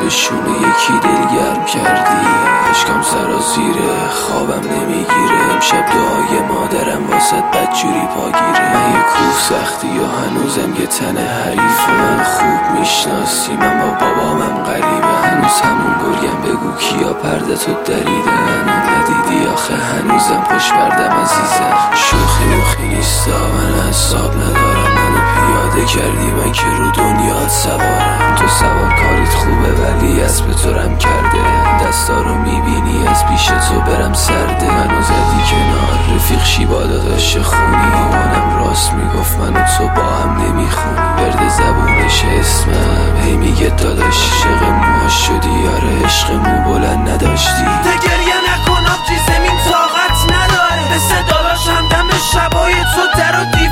به شونه یکی دلگرم کردی. اشکم سرازیره، خوابم نمیگیره. امشب دعای مادرم واسه بدجوری پاگیره. من یه کوف سختی یا هنوزم یه تن حریف. من خوب میشناسی، من با بابامم غریبه. هنوز همون گرگم، بگو کیا پرده تو دریده. منو ندیدی آخه هنوزم پشت پردم عزیزم. شوخی موخی نیستا، من حساب ندارم. منو پیاده کردی، من که رو دنیات سوارم. تو سوار کاریت خوبه ولی اسب تو رم کرده. دستا رو میبینی از پیش تو برم سرده. منو زدی کنار رفیق شیبا داداش خونی. مامانم راست میگفت من و تو با هم نمیخونی. ورد زبونش اسمم هی میگه داداش. عاشق موهاش شدی یاره، عشق مو بلند نداشتی. ده گریه نکن آبجی، زمین طاقت نداره. مثل داداش همدم شبای تو در و